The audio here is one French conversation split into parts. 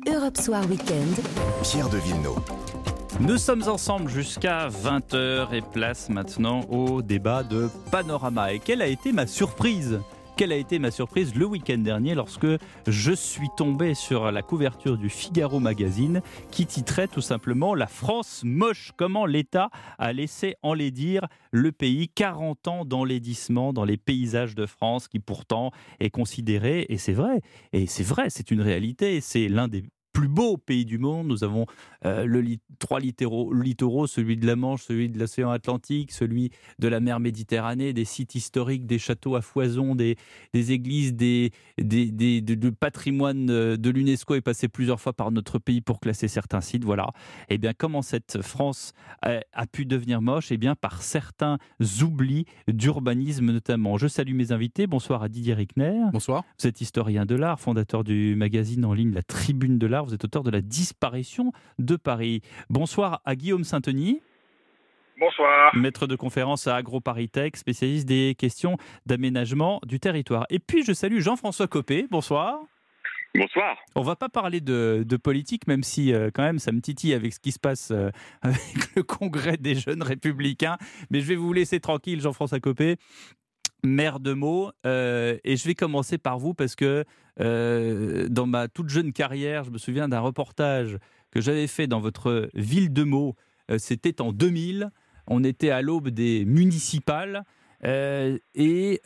Europe Soir Weekend. Pierre de Villeneuve. Nous sommes ensemble jusqu'à 20h et place maintenant au débat de Panorama. Et quelle a été ma surprise ? Quelle a été ma surprise le week-end dernier lorsque je suis tombé sur la couverture du Figaro Magazine qui titrait tout simplement « La France moche ». Comment l'État a laissé enlaidir le pays 40 ans d'enlaidissement dans les paysages de France qui pourtant est considéré, et c'est vrai, c'est une réalité, c'est l'un des plus beaux pays du monde. Nous avons trois littoraux, celui de la Manche, celui de l'océan Atlantique, celui de la mer Méditerranée, des sites historiques, des châteaux à foison, des églises, de patrimoine de l'UNESCO est passé plusieurs fois par notre pays pour classer certains sites. Voilà. Et bien, comment cette France a pu devenir moche ? Eh bien, par certains oublis d'urbanisme notamment. Je salue mes invités. Bonsoir à Didier Rickner. Bonsoir. Vous êtes historien de l'art, fondateur du magazine en ligne La Tribune de l'Art. Vous êtes auteur de La disparition de Paris. Bonsoir à Guillaume Saint-Denis. Bonsoir. Maître de conférence à AgroParisTech, spécialiste des questions d'aménagement du territoire. Et puis je salue Jean-François Copé. Bonsoir. Bonsoir. On ne va pas parler de politique, même si quand même ça me titille avec ce qui se passe avec le congrès des jeunes républicains. Mais je vais vous laisser tranquille, Jean-François Copé. Maire de Meaux, et je vais commencer par vous parce que dans ma toute jeune carrière, je me souviens d'un reportage que j'avais fait dans votre ville de Meaux, c'était en 2000, on était à l'aube des municipales, et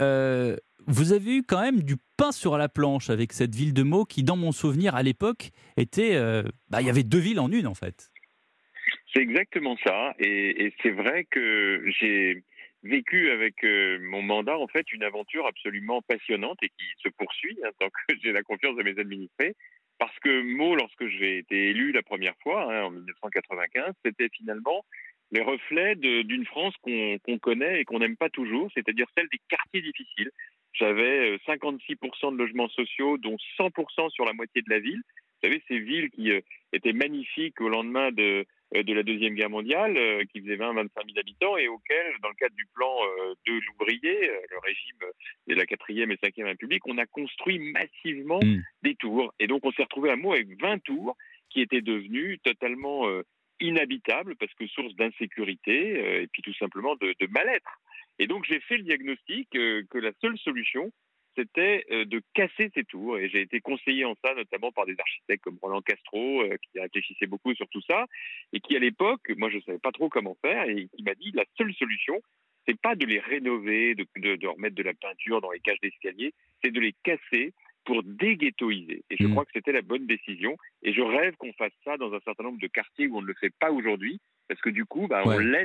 vous avez eu quand même du pain sur la planche avec cette ville de Meaux qui, dans mon souvenir à l'époque, était, il y avait deux villes en une en fait. C'est exactement ça, et c'est vrai que j'ai vécu avec mon mandat en fait une aventure absolument passionnante et qui se poursuit tant que j'ai la confiance de mes administrés, parce que Meaux, lorsque j'ai été élu la première fois en 1995, c'était finalement les reflets d'une France qu'on connaît et qu'on n'aime pas toujours, c'est-à-dire celle des quartiers difficiles. J'avais 56% de logements sociaux, dont 100% sur la moitié de la ville. Vous savez, ces villes qui étaient magnifiques au lendemain de la Deuxième Guerre mondiale, qui faisait 20-25 000 habitants et auxquels, dans le cadre du plan de l'ouvrier, le régime de la 4e et 5e République, on a construit massivement des tours. Et donc on s'est retrouvé à Meaux avec 20 tours qui étaient devenus totalement inhabitables parce que source d'insécurité et puis tout simplement de mal-être. Et donc j'ai fait le diagnostic que la seule solution, c'était de casser ces tours. Et j'ai été conseillé en ça, notamment par des architectes comme Roland Castro, qui réfléchissaient beaucoup sur tout ça, et qui, à l'époque, moi, je ne savais pas trop comment faire, et qui m'a dit, la seule solution, c'est pas de les rénover, de remettre de la peinture dans les cages d'escalier, c'est de les casser pour déghettoiser. Et je crois que c'était la bonne décision. Et je rêve qu'on fasse ça dans un certain nombre de quartiers où on ne le fait pas aujourd'hui, parce que du coup, on laisse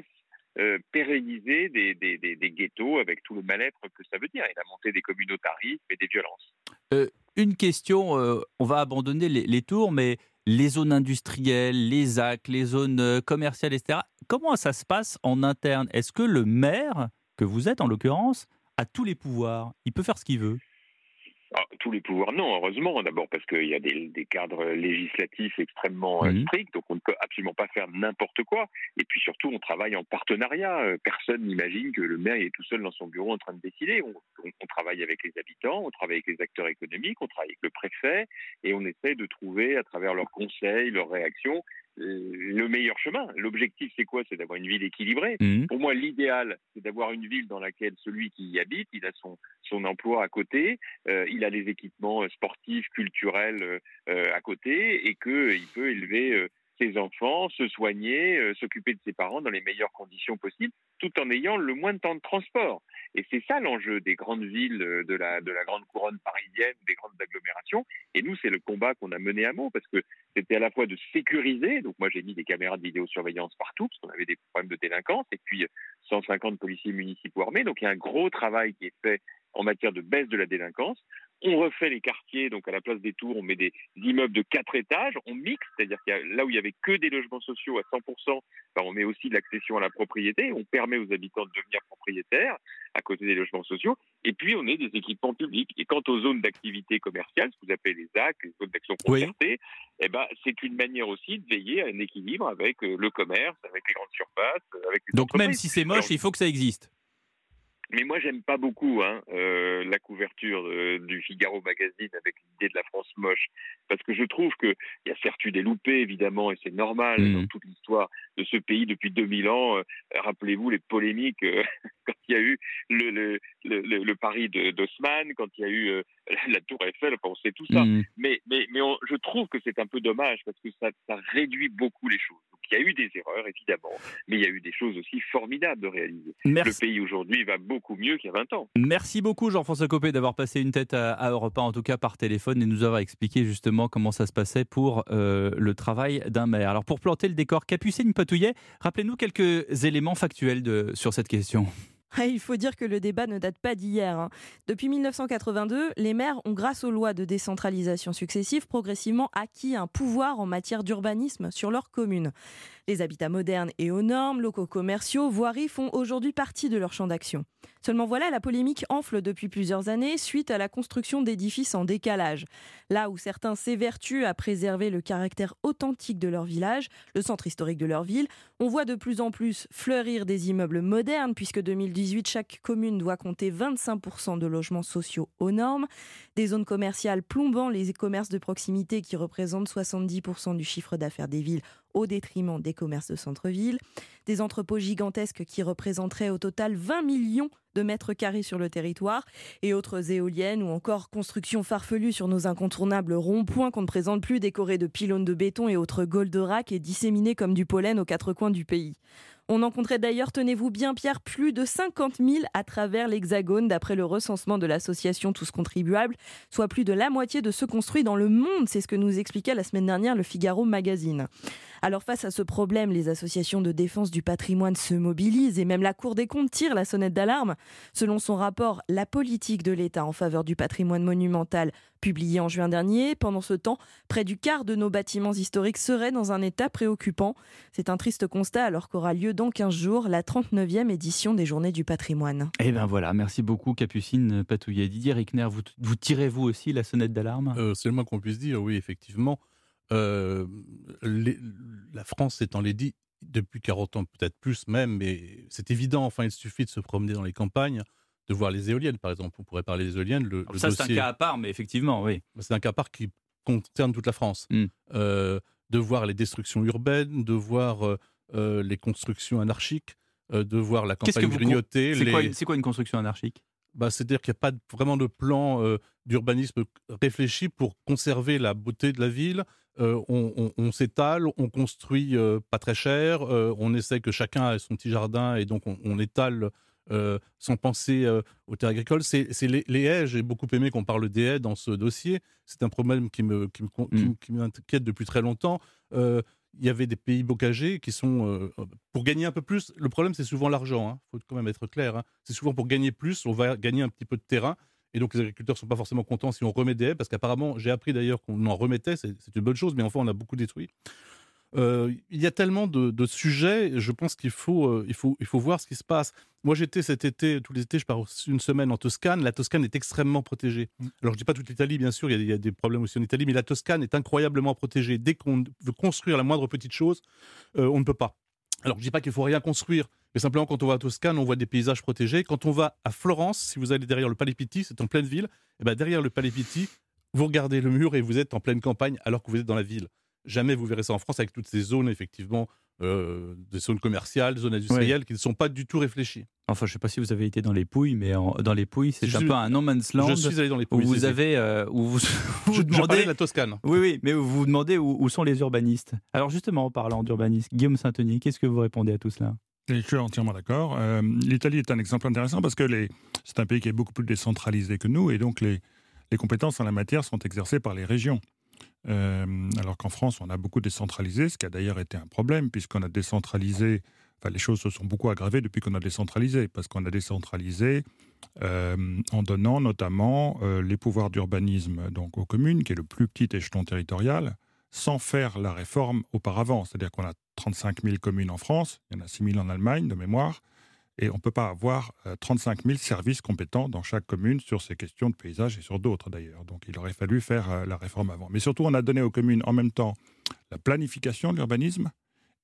pérenniser des ghettos avec tout le mal-être que ça veut dire, et la montée des communautarismes et des violences. Une question, on va abandonner les tours, mais les zones industrielles, les ZAC, les zones commerciales, etc., comment ça se passe en interne ? Est-ce que le maire, que vous êtes en l'occurrence, a tous les pouvoirs ? Il peut faire ce qu'il veut ? Tous les pouvoirs, non, heureusement. D'abord parce qu'il y a des cadres législatifs extrêmement stricts, donc on ne peut absolument pas faire n'importe quoi. Et puis surtout, on travaille en partenariat. Personne n'imagine que le maire est tout seul dans son bureau en train de décider. On travaille avec les habitants, on travaille avec les acteurs économiques, on travaille avec le préfet, et on essaie de trouver, à travers leurs conseils, leurs réactions, le meilleur chemin. L'objectif, c'est quoi ? C'est d'avoir une ville équilibrée. Pour moi, l'idéal, c'est d'avoir une ville dans laquelle celui qui y habite, il a son emploi à côté, il a les équipements sportifs, culturels à côté, et qu'il peut élever ses enfants, se soigner, s'occuper de ses parents dans les meilleures conditions possibles, tout en ayant le moins de temps de transport. Et c'est ça l'enjeu des grandes villes de la grande couronne parisienne, des grandes agglomérations. Et nous, c'est le combat qu'on a mené à Meaux, parce que c'était à la fois de sécuriser, donc moi j'ai mis des caméras de vidéosurveillance partout, parce qu'on avait des problèmes de délinquance, et puis 150 policiers municipaux armés, donc il y a un gros travail qui est fait en matière de baisse de la délinquance. On refait les quartiers, donc à la place des tours, on met des immeubles de 4 étages, on mixe, c'est-à-dire qu'il y a, là où il n'y avait que des logements sociaux à 100%, on met aussi de l'accession à la propriété, on permet aux habitants de devenir propriétaires à côté des logements sociaux, et puis on est des équipements publics. Et quant aux zones d'activité commerciale, ce que vous appelez les ZAC, les zones d'action concertée, c'est une manière aussi de veiller à un équilibre avec le commerce, avec les grandes surfaces, avec les Donc entreprises. même si c'est moche, il faut que ça existe. Mais moi, j'aime pas beaucoup la couverture du Figaro Magazine avec l'idée de la France moche, parce que je trouve qu'il y a certes eu des loupés, évidemment, et c'est normal dans Mmh. toute l'histoire de ce pays depuis 2000 ans. Rappelez-vous les polémiques quand il y a eu le pari d'Haussmann, quand il y a eu la Tour Eiffel, enfin, on sait tout ça. Mmh. Mais je trouve que c'est un peu dommage, parce que ça réduit beaucoup les choses. Donc, il y a eu des erreurs, évidemment, mais il y a eu des choses aussi formidables de réaliser. Le Merci. pays aujourd'hui va beaucoup mieux qu'il y a 20 ans. Merci beaucoup Jean-François Copé d'avoir passé une tête à Europe 1, en tout cas par téléphone, et nous avoir expliqué justement comment ça se passait pour le travail d'un maire. Alors pour planter le décor, Capucine Patouillet, rappelez-nous quelques éléments factuels sur cette question. Il faut dire que le débat ne date pas d'hier, hein. Depuis 1982, les maires ont, grâce aux lois de décentralisation successives, progressivement acquis un pouvoir en matière d'urbanisme sur leur commune. Les habitats modernes et aux normes, locaux commerciaux, voiries font aujourd'hui partie de leur champ d'action. Seulement voilà, la polémique enfle depuis plusieurs années suite à la construction d'édifices en décalage. Là où certains s'évertuent à préserver le caractère authentique de leur village, le centre historique de leur ville, on voit de plus en plus fleurir des immeubles modernes, puisque 2018, chaque commune doit compter 25% de logements sociaux aux normes, des zones commerciales plombant les commerces de proximité qui représentent 70% du chiffre d'affaires des villes au détriment des commerces de centre-ville, des entrepôts gigantesques qui représenteraient au total 20 millions de mètres carrés sur le territoire, et autres éoliennes ou encore constructions farfelues sur nos incontournables ronds-points qu'on ne présente plus, décorés de pylônes de béton et autres goldorak et disséminés comme du pollen aux quatre coins du pays. On en compterait d'ailleurs, tenez-vous bien Pierre, plus de 50 000 à travers l'Hexagone, d'après le recensement de l'association Tous Contribuables, soit plus de la moitié de ceux construits dans le monde. C'est ce que nous expliquait la semaine dernière le Figaro Magazine. Alors face à ce problème, les associations de défense du patrimoine se mobilisent et même la Cour des comptes tire la sonnette d'alarme. Selon son rapport « La politique de l'État en faveur du patrimoine monumental », publié en juin dernier, pendant ce temps, près du quart de nos bâtiments historiques seraient dans un état préoccupant. C'est un triste constat alors qu'aura lieu dans 15 jours la 39e édition des Journées du patrimoine. Et bien voilà, merci beaucoup Capucine Patouillet. Didier Rickner, vous tirez-vous aussi la sonnette d'alarme ? C'est le moins qu'on puisse dire, oui, effectivement. La France s'est enlaidie depuis 40 ans, peut-être plus même, mais c'est évident. Enfin, il suffit de se promener dans les campagnes, de voir les éoliennes, par exemple. On pourrait parler des éoliennes. Le ça, dossier, c'est un cas à part, mais effectivement, oui. c'est un cas à part qui concerne toute la France. De voir les destructions urbaines, de voir les constructions anarchiques, de voir la campagne grignotée. C'est quoi une construction anarchique ? C'est-à-dire qu'il n'y a pas vraiment de plan d'urbanisme réfléchi pour conserver la beauté de la ville. On s'étale, on construit pas très cher, on essaie que chacun ait son petit jardin et donc on étale sans penser aux terres agricoles. C'est les haies, j'ai beaucoup aimé qu'on parle des haies dans ce dossier. C'est un problème qui m'inquiète depuis très longtemps. Il y avait des pays bocagers qui sont, pour gagner un peu plus, le problème c'est souvent l'argent, faut quand même être clair. C'est souvent pour gagner plus, on va gagner un petit peu de terrain, et donc les agriculteurs ne sont pas forcément contents si on remet des haies, parce qu'apparemment, j'ai appris d'ailleurs qu'on en remettait, c'est une bonne chose, mais enfin on a beaucoup détruit. Il y a tellement de sujets, je pense qu'il faut voir ce qui se passe. Moi j'étais cet été, tous les étés, je pars une semaine en Toscane. La Toscane est extrêmement protégée. Alors je ne dis pas toute l'Italie, bien sûr, il y a des problèmes aussi en Italie, mais la Toscane est incroyablement protégée. Dès qu'on veut construire la moindre petite chose, on ne peut pas. Alors je ne dis pas qu'il ne faut rien construire, mais simplement quand on va à Toscane, on voit des paysages protégés. Quand on va à Florence, si vous allez derrière le Palais Pitti, c'est en pleine ville, et bien derrière le Palais Pitti, vous regardez le mur et vous êtes en pleine campagne alors que vous êtes dans la ville. Jamais vous verrez ça en France avec toutes ces zones, effectivement, des zones commerciales, des zones industrielles qui ne sont pas du tout réfléchies. Enfin, je ne sais pas si vous avez été dans les Pouilles, mais dans les Pouilles, c'est un peu un no man's land. Je suis allé dans les Pouilles. Où vous avez, je demandais de la Toscane. Oui, mais vous vous demandez où sont les urbanistes. Alors justement, en parlant d'urbanistes, Guillaume Saint-Denis, qu'est-ce que vous répondez à tout cela ? Je suis entièrement d'accord. L'Italie est un exemple intéressant parce que c'est un pays qui est beaucoup plus décentralisé que nous, et donc les compétences en la matière sont exercées par les régions. Alors qu'en France, on a beaucoup décentralisé, ce qui a d'ailleurs été un problème, puisqu'on a décentralisé, les choses se sont beaucoup aggravées depuis qu'on a décentralisé, parce qu'on a décentralisé en donnant notamment les pouvoirs d'urbanisme donc aux communes, qui est le plus petit échelon territorial, sans faire la réforme auparavant. C'est-à-dire qu'on a 35 000 communes en France, il y en a 6 000 en Allemagne, de mémoire, et on ne peut pas avoir 35 000 services compétents dans chaque commune sur ces questions de paysage et sur d'autres d'ailleurs. Donc il aurait fallu faire la réforme avant. Mais surtout, on a donné aux communes en même temps la planification de l'urbanisme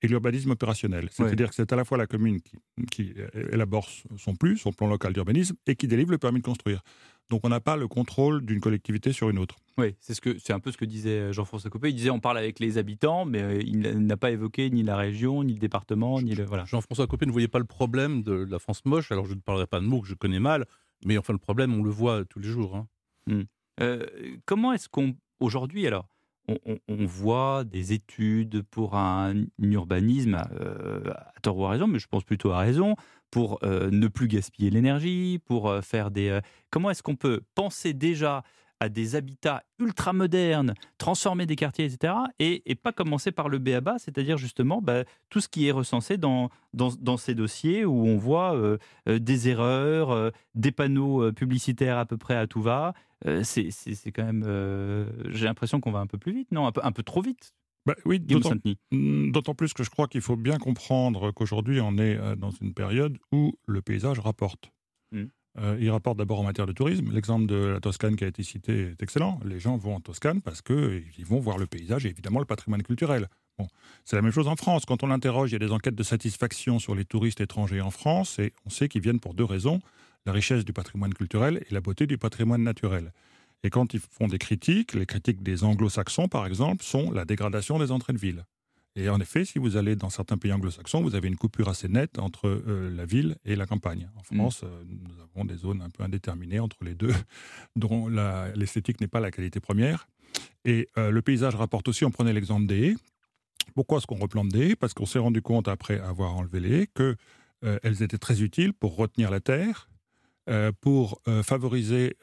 et l'urbanisme opérationnel. C'est-à-dire que c'est à la fois la commune qui élabore son plan local d'urbanisme et qui délivre le permis de construire. Donc on n'a pas le contrôle d'une collectivité sur une autre. Oui, c'est un peu ce que disait Jean-François Copé. Il disait on parle avec les habitants, mais il n'a pas évoqué ni la région, ni le département, ni le... Voilà. Jean-François Copé ne voyait pas le problème de la France moche. Alors je ne parlerai pas de mots que je connais mal, mais enfin le problème, on le voit tous les jours. Hein. Comment est-ce qu'aujourd'hui, alors, on voit des études pour un urbanisme, à tort ou à raison, mais je pense plutôt à raison, pour ne plus gaspiller l'énergie, pour faire des... Comment est-ce qu'on peut penser déjà à des habitats ultra-modernes, transformer des quartiers, etc., et pas commencer par le b.a.-ba, c'est-à-dire justement tout ce qui est recensé dans ces dossiers où on voit des erreurs, des panneaux publicitaires à peu près à tout va. C'est quand même... j'ai l'impression qu'on va un peu plus vite, non ? Un peu trop vite. Oui, d'autant plus que je crois qu'il faut bien comprendre qu'aujourd'hui, on est dans une période où le paysage rapporte. Il rapporte d'abord en matière de tourisme. L'exemple de la Toscane qui a été cité est excellent. Les gens vont en Toscane parce qu'ils vont voir le paysage et évidemment le patrimoine culturel. Bon, c'est la même chose en France. Quand on l'interroge, il y a des enquêtes de satisfaction sur les touristes étrangers en France et on sait qu'ils viennent pour 2 raisons. La richesse du patrimoine culturel et la beauté du patrimoine naturel. Et quand ils font des critiques, les critiques des anglo-saxons par exemple, sont la dégradation des entrées de ville. Et en effet, si vous allez dans certains pays anglo-saxons, vous avez une coupure assez nette entre la ville et la campagne. En France, nous avons des zones un peu indéterminées entre les deux, dont l'esthétique n'est pas la qualité première. Et le paysage rapporte aussi, on prenait l'exemple des haies. Pourquoi est-ce qu'on replante des haies ? Parce qu'on s'est rendu compte, après avoir enlevé les haies, qu'elles étaient très utiles pour retenir la terre, pour favoriser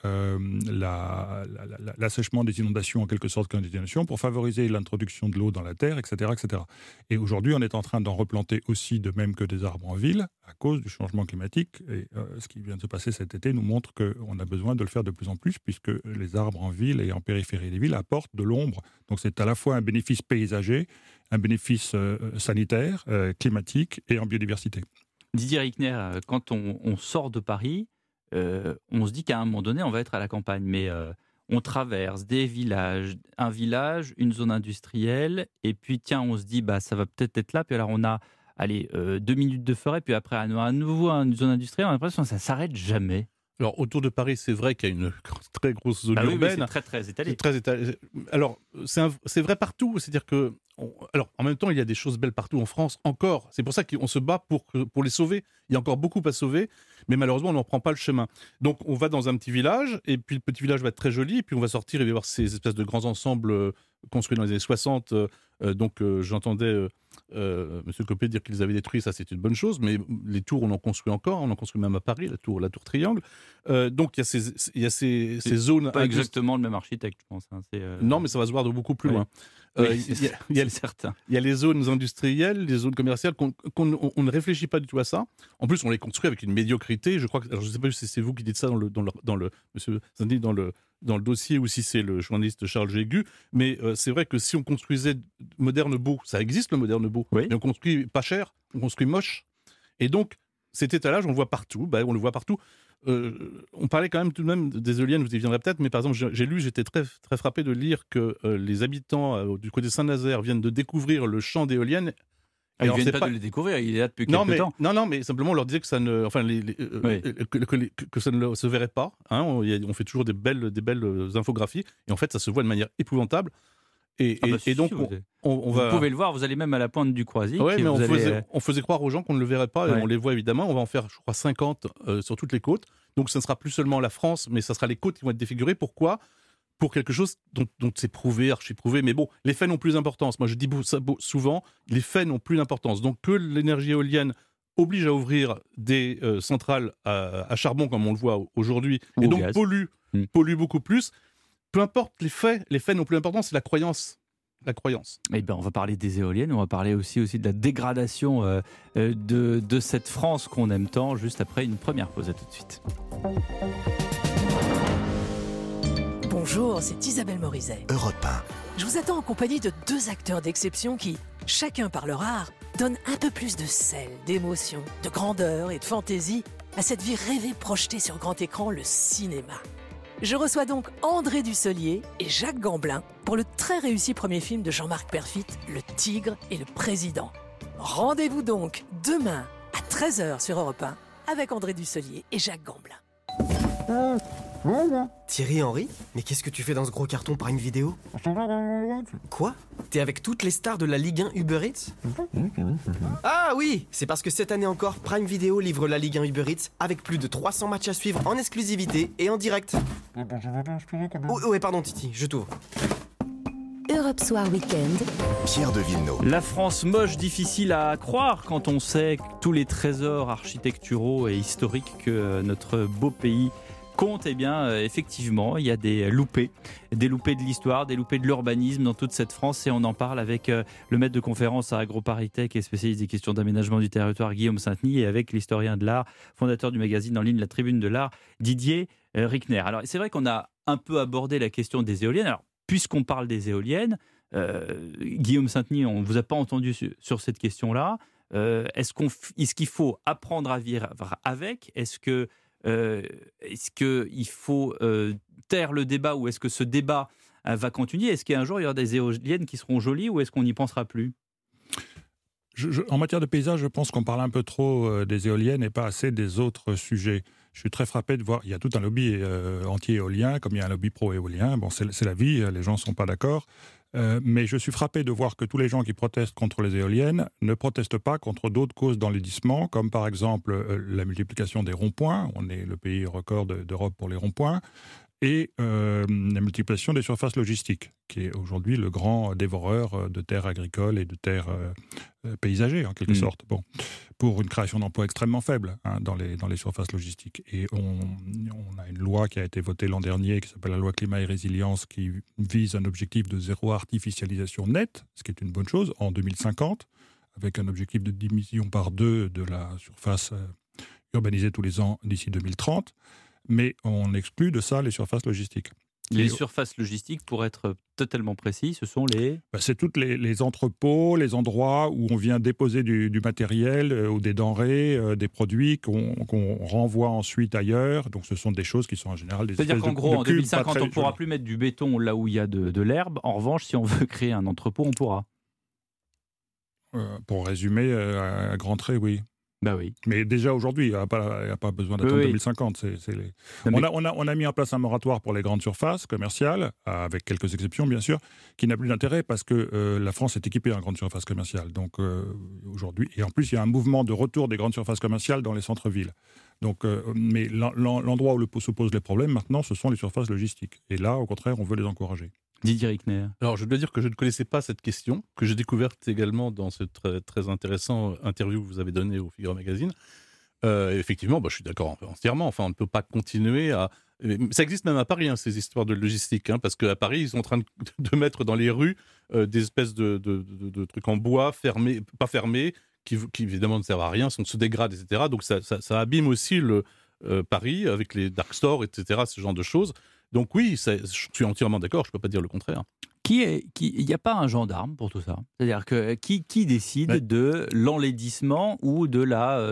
l'assèchement des inondations, en quelque sorte, des inondations, pour favoriser l'introduction de l'eau dans la terre, etc., etc. Et aujourd'hui, on est en train d'en replanter aussi, de même que des arbres en ville, à cause du changement climatique. Et ce qui vient de se passer cet été nous montre qu'on a besoin de le faire de plus en plus, puisque les arbres en ville et en périphérie des villes apportent de l'ombre. Donc c'est à la fois un bénéfice paysager, un bénéfice sanitaire, climatique et en biodiversité. Didier Rickner, quand on sort de Paris, on se dit qu'à un moment donné, on va être à la campagne, mais on traverse des villages, un village, une zone industrielle, et puis tiens, on se dit, ça va peut-être être là, puis alors on a 2 minutes de forêt, puis après à nouveau une zone industrielle, on a l'impression que ça ne s'arrête jamais. Alors, autour de Paris, c'est vrai qu'il y a une très grosse zone urbaine. Oui, c'est très étalé. C'est très étalé. Alors, c'est vrai partout. C'est-à-dire que, en même temps, il y a des choses belles partout en France, encore. C'est pour ça qu'on se bat pour les sauver. Il y a encore beaucoup à sauver, mais malheureusement, on n'en prend pas le chemin. Donc, on va dans un petit village, et puis le petit village va être très joli, et puis on va sortir et il va y avoir ces espèces de grands ensembles construits dans les années 60. J'entendais M. Copé dire qu'ils avaient détruit, ça c'est une bonne chose, mais les tours on en construit encore, on en construit même à Paris, la tour Triangle. Donc il y a ces zones... Pas exactement le même architecte, je pense. Non, mais ça va se voir de beaucoup plus loin. Il y a les zones industrielles, les zones commerciales, on ne réfléchit pas du tout à ça. En plus, on les construit avec une médiocrité. Je crois que, alors je ne sais pas si c'est vous qui dites ça Monsieur Zandi, dans le dossier, ou si c'est le journaliste Charles Jégu, mais c'est vrai que si on construisait moderne beau, ça existe le moderne beau, mais on construit pas cher, on construit moche. Et donc, cet étalage, on le voit partout. On le voit partout. On parlait quand même tout de même des éoliennes, vous y viendrez peut-être, mais par exemple, j'étais très, très frappé de lire que les habitants du côté de Saint-Nazaire viennent de découvrir le champ d'éoliennes. Ils viennent pas de le découvrir, il est là depuis quelques temps. Non, mais simplement on leur disait que ça ne, que ça ne se verrait pas. On fait toujours des belles infographies, et en fait, ça se voit de manière épouvantable. Et donc, vous pouvez le voir, vous allez même à la pointe du Croisic. Oui, mais on faisait croire aux gens qu'on ne le verrait pas, et on les voit évidemment. On va en faire, je crois, 50 sur toutes les côtes. Donc, ce ne sera plus seulement la France, mais ça sera les côtes qui vont être défigurées. Pourquoi ? Pour quelque chose dont c'est prouvé, archi-prouvé. Mais bon, les faits n'ont plus d'importance. Moi, je dis souvent, les faits n'ont plus d'importance. Donc, que l'énergie éolienne oblige à ouvrir des centrales à charbon, comme on le voit aujourd'hui, et donc pollue beaucoup plus. Peu importe les faits n'ont plus d'importance, c'est la croyance. Eh ben, on va parler des éoliennes, on va parler aussi de la dégradation de cette France qu'on aime tant, juste après une première pause. À tout de suite. Bonjour, c'est Isabelle Morizet. Europe 1. Je vous attends en compagnie de 2 acteurs d'exception qui, chacun par leur art, donnent un peu plus de sel, d'émotion, de grandeur et de fantaisie à cette vie rêvée projetée sur grand écran, le cinéma. Je reçois donc André Dussolier et Jacques Gamblin pour le très réussi premier film de Jean-Marc Perfit, Le Tigre et le Président. Rendez-vous donc demain à 13h sur Europe 1 avec André Dussolier et Jacques Gamblin. Thierry Henry? Mais qu'est-ce que tu fais dans ce gros carton Prime Video? Quoi? T'es avec toutes les stars de la Ligue 1 Uber Eats? Ah oui! C'est parce que cette année encore, Prime Video livre la Ligue 1 Uber Eats avec plus de 300 matchs à suivre en exclusivité et en direct. Oh, ouais, pardon Titi, je t'ouvre. Europe Soir Weekend. Pierre de Villeneuve. La France moche, difficile à croire quand on sait tous les trésors architecturaux et historiques que notre beau pays compte. Eh bien, effectivement, il y a des loupés de l'histoire, des loupés de l'urbanisme dans toute cette France. Et on en parle avec le maître de conférence à AgroParisTech et spécialiste des questions d'aménagement du territoire, Guillaume Sainteny, et avec l'historien de l'art, fondateur du magazine en ligne La Tribune de l'Art, Didier Rickner. Alors, c'est vrai qu'on a un peu abordé la question des éoliennes. Alors, puisqu'on parle des éoliennes, Guillaume Sainteny, on ne vous a pas entendu sur cette question-là. Est-ce qu'il faut apprendre à vivre avec? Est-ce qu'il faut taire le débat, ou est-ce que ce débat va continuer? Est-ce qu'un jour il y aura des éoliennes qui seront jolies, ou est-ce qu'on n'y pensera plus? En matière de paysage, je pense qu'on parle un peu trop des éoliennes et pas assez des autres sujets. Je suis très frappé de voir, il y a tout un lobby anti-éolien, comme il y a un lobby pro-éolien. Bon, c'est la vie, les gens ne sont pas d'accord. Mais je suis frappé de voir que tous les gens qui protestent contre les éoliennes ne protestent pas contre d'autres causes d'enlaidissement, comme par exemple la multiplication des ronds-points. On est le pays record d'Europe pour les ronds-points. Et la multiplication des surfaces logistiques, qui est aujourd'hui le grand dévoreur de terres agricoles et de terres paysagères, en quelque sorte. Bon, pour une création d'emplois extrêmement faible dans les surfaces logistiques. Et on a une loi qui a été votée l'an dernier, qui s'appelle la loi Climat et Résilience, qui vise un objectif de zéro artificialisation nette, ce qui est une bonne chose, en 2050, avec un objectif de diminution par 2 de la surface urbanisée tous les ans d'ici 2030. Mais on exclut de ça les surfaces logistiques. Les surfaces logistiques, pour être totalement précis, ce sont les... C'est toutes les entrepôts, les endroits où on vient déposer du matériel ou des denrées, des produits qu'on renvoie ensuite ailleurs. Donc ce sont des choses qui sont en général des C'est-à-dire qu'en gros, en 2050, on ne pourra jolies. plus mettre du béton là où il y a de l'herbe. En revanche, si on veut créer un entrepôt, on pourra. Pour résumer, à grands traits, oui. Bah oui. Mais déjà aujourd'hui, il n'y a pas besoin d'attendre 2050. On a mis en place un moratoire pour les grandes surfaces commerciales, avec quelques exceptions bien sûr, qui n'a plus d'intérêt parce que la France est équipée en grandes surfaces commerciales. Donc aujourd'hui, et en plus il y a un mouvement de retour des grandes surfaces commerciales dans les centres-villes. Donc, mais l'endroit où se posent les problèmes maintenant, ce sont les surfaces logistiques. Et là, au contraire, on veut les encourager. Didier Rickner. Alors, je dois dire que je ne connaissais pas cette question, que j'ai découverte également dans ce très, très intéressant interview que vous avez donné au Figaro Magazine. Effectivement, je suis d'accord entièrement. Enfin, on ne peut pas continuer à... Ça existe même à Paris, ces histoires de logistique, parce qu'à Paris, ils sont en train de mettre dans les rues des espèces de trucs en bois, fermés, pas fermés, qui évidemment ne servent à rien, se dégradent, etc. Donc, ça abîme aussi Paris avec les dark stores, etc., ce genre de choses. Donc oui, je suis entièrement d'accord, je ne peux pas dire le contraire. Il n'y a pas un gendarme pour tout ça? C'est-à-dire que qui décide de l'enlaidissement ou du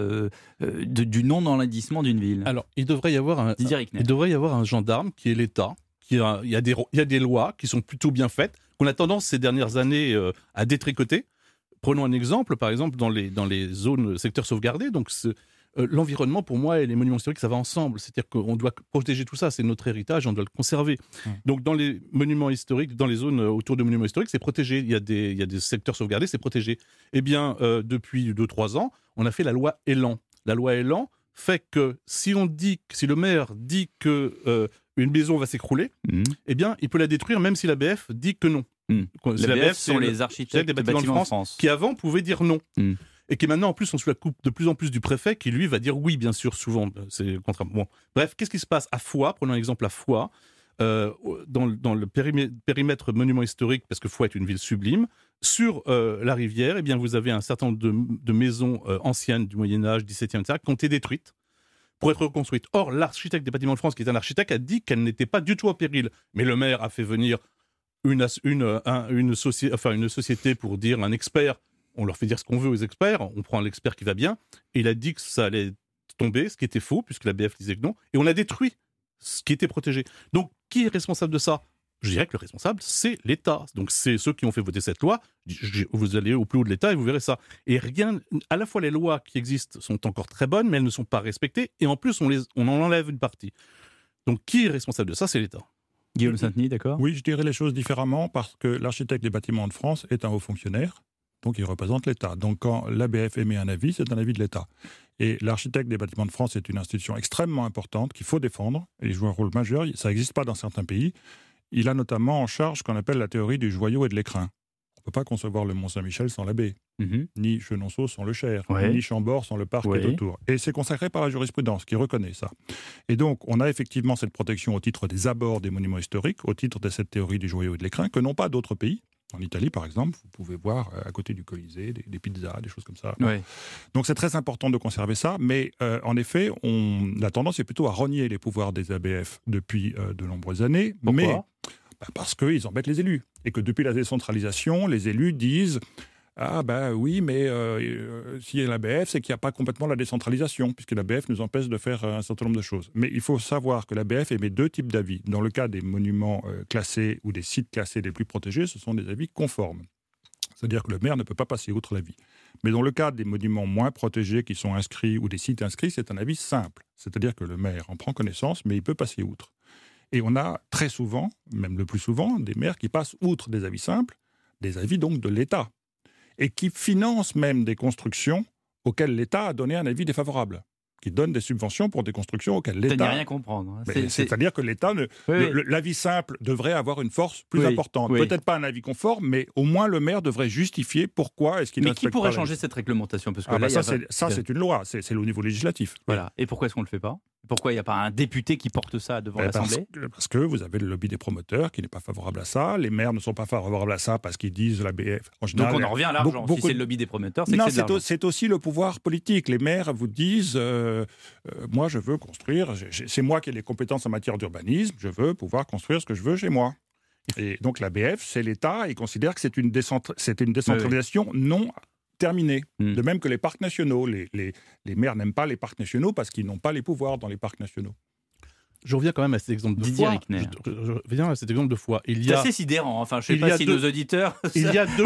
non-enlaidissement d'une ville? Alors, il devrait y avoir un gendarme qui est l'État. Il y a des lois qui sont plutôt bien faites, qu'on a tendance ces dernières années à détricoter. Prenons un exemple, par exemple, dans les zones secteurs sauvegardés. Donc, l'environnement, pour moi, et les monuments historiques, ça va ensemble. C'est-à-dire qu'on doit protéger tout ça, c'est notre héritage, on doit le conserver. Donc, dans les monuments historiques, dans les zones autour de monuments historiques, c'est protégé. Il y a des secteurs sauvegardés, c'est protégé. Eh bien, depuis 2-3 ans, on a fait la loi Elan. La loi Elan fait que si le maire dit que une maison va s'écrouler, eh bien, il peut la détruire, même si l'ABF dit que non. L'ABF sont les architectes des bâtiments de France, qui avant pouvaient dire non. Et qui maintenant, en plus, sont sous la coupe de plus en plus du préfet, qui lui va dire oui, bien sûr, souvent. C'est contraire. Bon. Bref, qu'est-ce qui se passe à Foix? Prenons un exemple à Foix. Dans le périmètre monument historique, parce que Foix est une ville sublime, sur la rivière, eh bien, vous avez un certain nombre de maisons anciennes du Moyen-Âge, 17e siècle, qui ont été détruites pour être reconstruites. Or, l'architecte des bâtiments de France, qui est un architecte, a dit qu'elles n'étaient pas du tout en péril. Mais le maire a fait venir une société pour dire un expert. On leur fait dire ce qu'on veut aux experts, on prend l'expert qui va bien, et il a dit que ça allait tomber, ce qui était faux, puisque la BF disait que non, et on a détruit ce qui était protégé. Donc, qui est responsable de ça? je dirais que le responsable, c'est l'État. Donc, c'est ceux qui ont fait voter cette loi. Vous allez au plus haut de l'État et vous verrez ça. Et rien, à la fois les lois qui existent sont encore très bonnes, mais elles ne sont pas respectées. Et en plus, on en enlève une partie. Donc, qui est responsable de ça? C'est l'État. Guillaume Sainteny, d'accord? Oui, je dirais les choses différemment parce que l'architecte des bâtiments de France est un haut fonctionnaire. Donc, il représente l'État. Donc, quand l'ABF émet un avis, c'est un avis de l'État. Et l'architecte des bâtiments de France est une institution extrêmement importante qu'il faut défendre. Et il joue un rôle majeur. Ça n'existe pas dans certains pays. Il a notamment en charge ce qu'on appelle la théorie du joyau et de l'écrin. On ne peut pas concevoir le Mont-Saint-Michel sans l'abbé, ni Chenonceau sans le Cher, ni Chambord sans le parc qui est autour. Et c'est consacré par la jurisprudence qui reconnaît ça. Et donc, on a effectivement cette protection au titre des abords des monuments historiques, au titre de cette théorie du joyau et de l'écrin, que n'ont pas d'autres pays. En Italie, par exemple, vous pouvez voir à côté du Colisée des pizzas, des choses comme ça. Ouais. Donc c'est très important de conserver ça, mais en effet, la tendance est plutôt à renier les pouvoirs des ABF depuis de nombreuses années. Pourquoi ? Parce qu'ils embêtent les élus. Et que depuis la décentralisation, les élus disent « Ah ben oui, mais s'il y a l'ABF, c'est qu'il n'y a pas complètement la décentralisation, puisque l'ABF nous empêche de faire un certain nombre de choses. » Mais il faut savoir que l'ABF émet deux types d'avis. Dans le cas des monuments classés ou des sites classés les plus protégés, ce sont des avis conformes. C'est-à-dire que le maire ne peut pas passer outre l'avis. Mais dans le cas des monuments moins protégés qui sont inscrits ou des sites inscrits, c'est un avis simple. C'est-à-dire que le maire en prend connaissance, mais il peut passer outre. Et on a très souvent, même le plus souvent, des maires qui passent outre des avis simples, des avis donc de l'État, et qui financent même des constructions auxquelles l'État a donné un avis défavorable, qui donnent des subventions pour des constructions auxquelles l'État... Ça n'y rien comprendre. C'est-à-dire que l'État, l'avis simple devrait avoir une force plus importante. Peut-être pas un avis conforme, mais au moins le maire devrait justifier pourquoi est-ce qu'il ne respecte pas. Mais qui pourrait changer cette réglementation? Parce que ça, c'est une loi, c'est au niveau législatif. Voilà. Et pourquoi est-ce qu'on ne le fait pas? Pourquoi il n'y a pas un député qui porte ça devant l'Assemblée? Parce que vous avez le lobby des promoteurs qui n'est pas favorable à ça. Les maires ne sont pas favorables à ça parce qu'ils disent l'ABF. En général, donc on en revient à l'argent. Si c'est le lobby des promoteurs, c'est que c'est de l'argent. C'est aussi le pouvoir politique. Les maires vous disent moi je veux construire, c'est moi qui ai les compétences en matière d'urbanisme, je veux pouvoir construire ce que je veux chez moi. Et donc l'ABF, c'est l'État, il considère que c'est une décentralisation non terminée. De même que les parcs nationaux. Les maires n'aiment pas les parcs nationaux parce qu'ils n'ont pas les pouvoirs dans les parcs nationaux. Je reviens quand même à cet exemple de Foix. Je reviens à cet exemple de Foix. C'est assez sidérant. Enfin, je ne sais pas si nos auditeurs... Il y a 2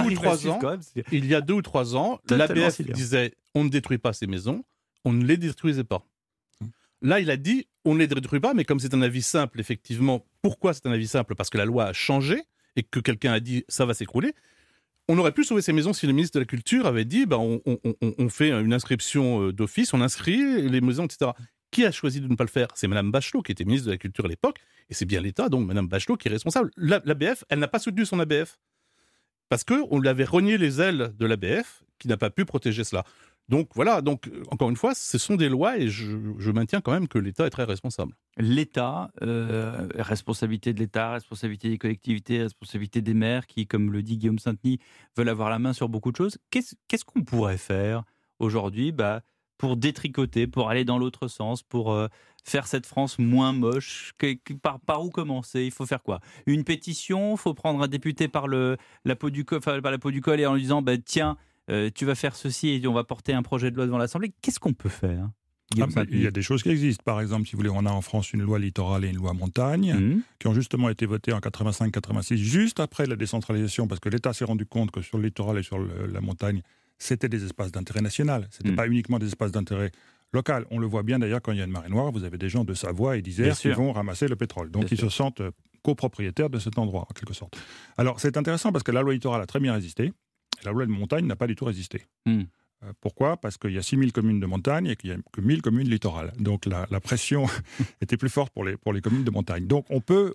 ou 3 ans, l'ABF disait on ne détruit pas ces maisons, on ne les détruisait pas. Là, il a dit on ne les détruit pas, mais comme c'est un avis simple, effectivement, pourquoi c'est un avis simple? Parce que la loi a changé et que quelqu'un a dit ça va s'écrouler. On aurait pu sauver ces maisons si le ministre de la Culture avait dit on fait une inscription d'office, on inscrit les maisons, etc. Qui a choisi de ne pas le faire? C'est Mme Bachelot, qui était ministre de la Culture à l'époque, et c'est bien l'État, donc Mme Bachelot, qui est responsable. L'ABF, elle n'a pas soutenu son ABF, parce qu'on lui avait renié les ailes de l'ABF, qui n'a pas pu protéger cela. Donc voilà, encore une fois, ce sont des lois, et je maintiens quand même que l'État est très responsable. L'État, responsabilité de l'État, responsabilité des collectivités, responsabilité des maires, qui, comme le dit Guillaume Sainteny, veulent avoir la main sur beaucoup de choses. Qu'est-ce qu'on pourrait faire aujourd'hui pour détricoter, pour aller dans l'autre sens, pour faire cette France moins moche? Par où commencer? Il faut faire quoi? Une pétition? Il faut prendre un député par la peau du col et en lui disant tiens, tu vas faire ceci et on va porter un projet de loi devant l'Assemblée. Qu'est-ce qu'on peut faire? Il y a des choses qui existent. Par exemple, si vous voulez, on a en France une loi littorale et une loi montagne qui ont justement été votées en 85-86, juste après la décentralisation, parce que l'État s'est rendu compte que sur le littoral et sur la montagne, c'était des espaces d'intérêt national. Ce n'était pas uniquement des espaces d'intérêt local. On le voit bien d'ailleurs quand il y a une marée noire, vous avez des gens de Savoie et d'Isère qui vont ramasser le pétrole. Donc ils se sentent copropriétaires de cet endroit, en quelque sorte. Alors c'est intéressant parce que la loi littorale a très bien résisté, et la loi de montagne n'a pas du tout résisté. Pourquoi? Parce qu'il y a 6000 communes de montagne et qu'il n'y a que 1000 communes littorales. Donc la pression était plus forte pour les communes de montagne. Donc on peut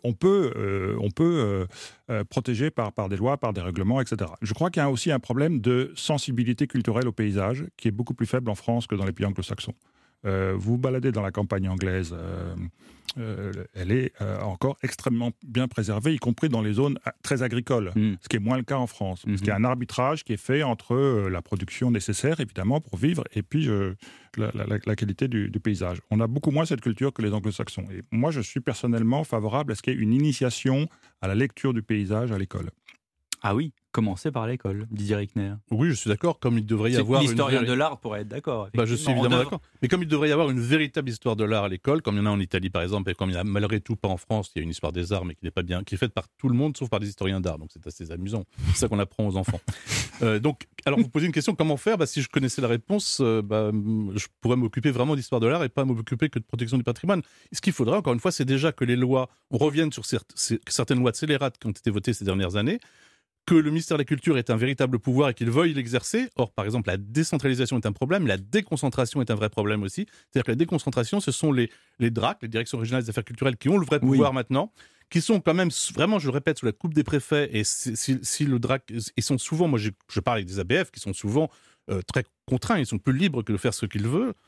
protéger par des lois, par des règlements, etc. Je crois qu'il y a aussi un problème de sensibilité culturelle au paysage qui est beaucoup plus faible en France que dans les pays anglo-saxons. Vous baladez dans la campagne anglaise, elle est encore extrêmement bien préservée, y compris dans les zones très agricoles, ce qui est moins le cas en France. Parce qu'il y a un arbitrage qui est fait entre la production nécessaire, évidemment, pour vivre, et puis la qualité du paysage. On a beaucoup moins cette culture que les anglo-saxons. Et moi, je suis personnellement favorable à ce qu'il y ait une initiation à la lecture du paysage à l'école. Ah oui, commencer par l'école, Didier Rickner. Oui, je suis d'accord, comme il devrait y avoir... L'historien de l'art pourrait être d'accord. Je suis évidemment d'accord. Mais comme il devrait y avoir une véritable histoire de l'art à l'école, comme il y en a en Italie par exemple, et comme il y en a malgré tout pas en France, il y a une histoire des arts, mais qui n'est pas bien, qui est faite par tout le monde, sauf par des historiens d'art. Donc c'est assez amusant. C'est ça qu'on apprend aux enfants. Donc, alors vous posez une question, comment faire ? Si je connaissais la réponse, je pourrais m'occuper vraiment d'histoire de l'art et pas m'occuper que de protection du patrimoine. Ce qu'il faudrait, encore une fois, c'est déjà que les lois, on revienne sur certaines lois scélérates qui ont été votées ces dernières années, que le ministère de la Culture est un véritable pouvoir et qu'il veuille l'exercer. Or, par exemple, la décentralisation est un problème, la déconcentration est un vrai problème aussi. C'est-à-dire que la déconcentration, ce sont les DRAC, les directions régionales des affaires culturelles, qui ont le vrai pouvoir maintenant, qui sont quand même, vraiment, je le répète, sous la coupe des préfets. Et si le DRAC, ils sont souvent, moi je parle avec des ABF qui sont souvent très contraints, ils sont plus libres que de faire ce qu'ils veulent.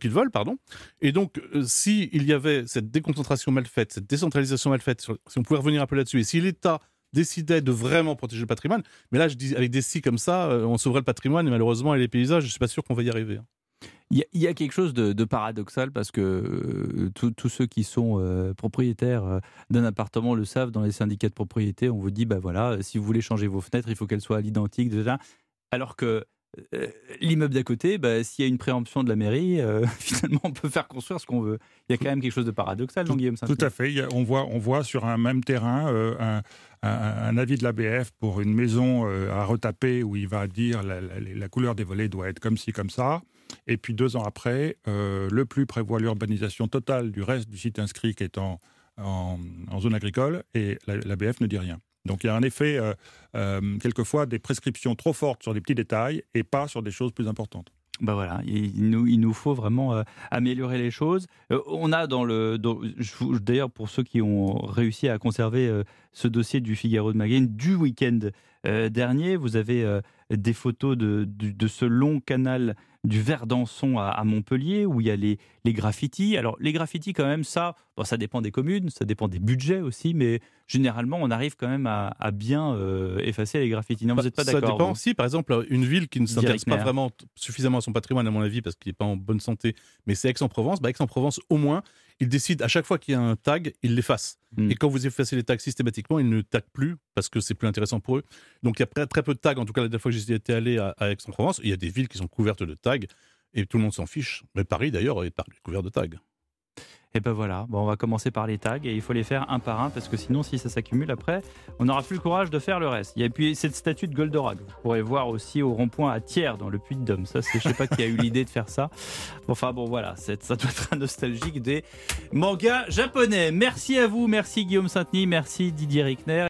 Et donc, s'il y avait cette déconcentration mal faite, cette décentralisation mal faite, si on pouvait revenir un peu là-dessus, et si l'État décidait de vraiment protéger le patrimoine, mais là je dis avec des si comme ça, on sauverait le patrimoine et malheureusement et les paysages, je ne suis pas sûr qu'on va y arriver. Il y a quelque chose de paradoxal parce que tous ceux qui sont propriétaires d'un appartement le savent, dans les syndicats de propriété, on vous dit, si vous voulez changer vos fenêtres, il faut qu'elles soient à l'identique déjà, alors que l'immeuble d'à côté, s'il y a une préemption de la mairie, finalement on peut faire construire ce qu'on veut. Il y a quand même quelque chose de paradoxal, non, Guillaume Saint-Denis ? Tout à fait. On voit sur un même terrain un avis de l'ABF pour une maison à retaper où il va dire la couleur des volets doit être comme ci, comme ça. Et puis 2 ans après, le PLU prévoit l'urbanisation totale du reste du site inscrit qui est en zone agricole et l'ABF ne dit rien. Donc il y a un effet, quelquefois, des prescriptions trop fortes sur des petits détails et pas sur des choses plus importantes. Voilà, il nous faut vraiment améliorer les choses. On a d'ailleurs, pour ceux qui ont réussi à conserver ce dossier du Figaro de Magazine du week-end dernier, vous avez des photos de ce long canal du Verdançon à Montpellier, où il y a les graffitis. Alors, les graffitis, quand même, ça dépend des communes, ça dépend des budgets aussi, mais généralement, on arrive quand même à bien effacer les graffitis. Non, vous n'êtes pas d'accord ? Ça dépend. Vous ? Si, par exemple, une ville qui ne s'intéresse pas vraiment suffisamment à son patrimoine, à mon avis, parce qu'il n'est pas en bonne santé, mais c'est Aix-en-Provence. Aix-en-Provence, au moins, ils décident, à chaque fois qu'il y a un tag, ils l'effacent. Et quand vous effacez les tags systématiquement, ils ne taguent plus, parce que c'est plus intéressant pour eux. Donc il y a très peu de tags, en tout cas la dernière fois que j'y étais allé à Aix-en-Provence, il y a des villes qui sont couvertes de tags, et tout le monde s'en fiche. Mais Paris, d'ailleurs, est couvert de tags. Et voilà, on va commencer par les tags et il faut les faire un par un parce que sinon, si ça s'accumule après, on n'aura plus le courage de faire le reste. Il y a puis cette statue de Goldorak, vous pourrez voir aussi au rond-point à Thiers dans le Puy-de-Dôme. Ça, je ne sais pas qui a eu l'idée de faire ça. Voilà, ça doit être nostalgique des mangas japonais. Merci à vous, merci Guillaume Saint-Denis, merci Didier Rickner.